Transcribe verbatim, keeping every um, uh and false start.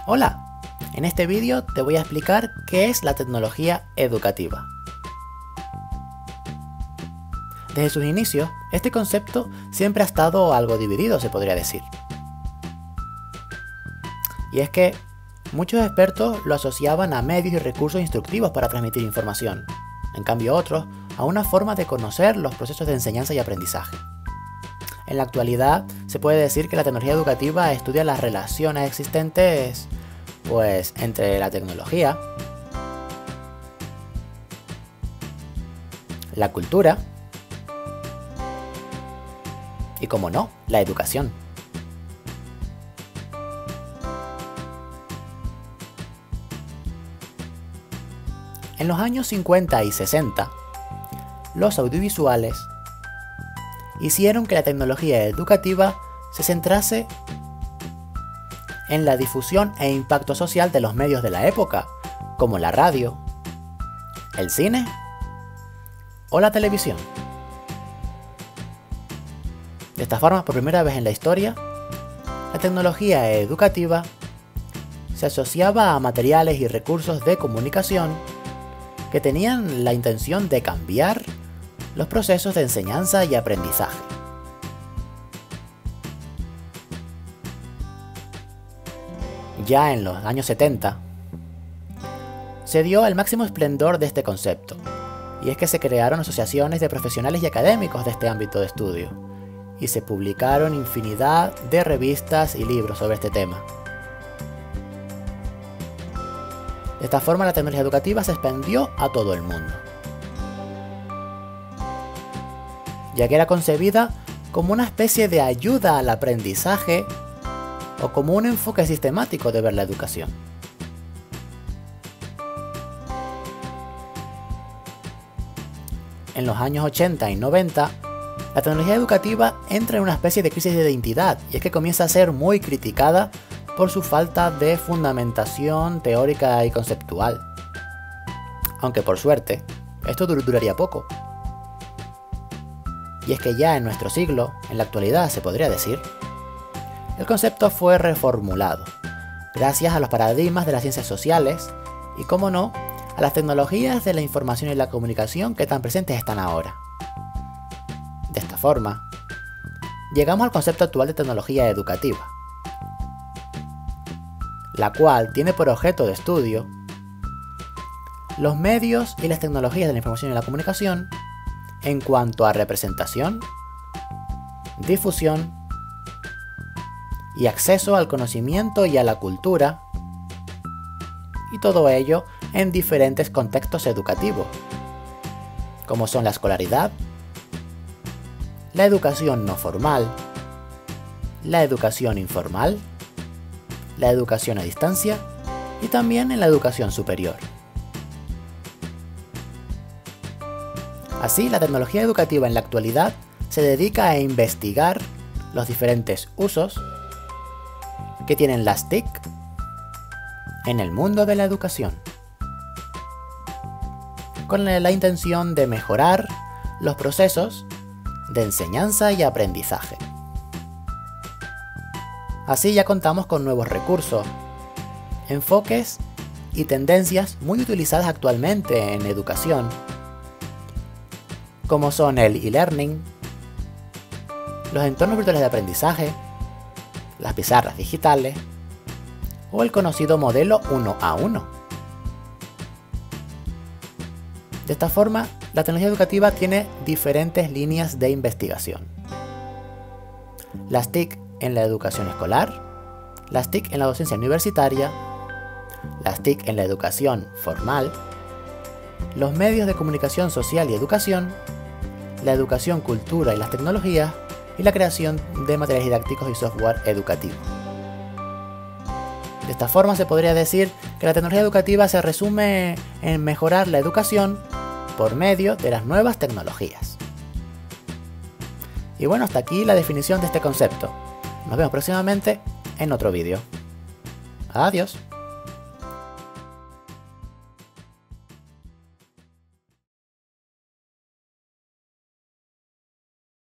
Hola, en este vídeo te voy a explicar qué es la tecnología educativa. Desde sus inicios, este concepto siempre ha estado algo dividido, se podría decir. Y es que muchos expertos lo asociaban a medios y recursos instructivos para transmitir información, en cambio otros a una forma de conocer los procesos de enseñanza y aprendizaje. En la actualidad se puede decir que la tecnología educativa estudia las relaciones existentes pues, entre la tecnología, la cultura y, como no, la educación. En los años cincuenta y sesenta, los audiovisuales hicieron que la tecnología educativa se centrase en la difusión e impacto social de los medios de la época, como la radio, el cine o la televisión. De esta forma, por primera vez en la historia, la tecnología educativa se asociaba a materiales y recursos de comunicación que tenían la intención de cambiar los procesos de enseñanza y aprendizaje. Ya en los años setenta, se dio el máximo esplendor de este concepto, y es que se crearon asociaciones de profesionales y académicos de este ámbito de estudio, y se publicaron infinidad de revistas y libros sobre este tema. De esta forma, la tecnología educativa se expandió a todo el mundo, ya que era concebida como una especie de ayuda al aprendizaje o como un enfoque sistemático de ver la educación. En los años ochenta y noventa, la tecnología educativa entra en una especie de crisis de identidad, y es que comienza a ser muy criticada por su falta de fundamentación teórica y conceptual. Aunque por suerte, esto dur- duraría poco. Y es que ya en nuestro siglo, en la actualidad se podría decir, el concepto fue reformulado, gracias a los paradigmas de las ciencias sociales y, como no, a las tecnologías de la información y la comunicación que tan presentes están ahora. De esta forma, llegamos al concepto actual de tecnología educativa, la cual tiene por objeto de estudio los medios y las tecnologías de la información y la comunicación en cuanto a representación, difusión y acceso al conocimiento y a la cultura, y todo ello en diferentes contextos educativos, como son la escolaridad, la educación no formal, la educación informal, la educación a distancia y también en la educación superior. Así, la tecnología educativa en la actualidad se dedica a investigar los diferentes usos que tienen las T I C en el mundo de la educación, con la intención de mejorar los procesos de enseñanza y aprendizaje. Así ya contamos con nuevos recursos, enfoques y tendencias muy utilizadas actualmente en educación, como son el e-learning, los entornos virtuales de aprendizaje, las pizarras digitales o el conocido modelo uno a uno. De esta forma, la tecnología educativa tiene diferentes líneas de investigación. Las T I C en la educación escolar, las T I C en la docencia universitaria, las T I C en la educación formal, los medios de comunicación social y educación, la educación, cultura y las tecnologías, y la creación de materiales didácticos y software educativo. De esta forma se podría decir que la tecnología educativa se resume en mejorar la educación por medio de las nuevas tecnologías. Y bueno, hasta aquí la definición de este concepto. Nos vemos próximamente en otro vídeo. Adiós.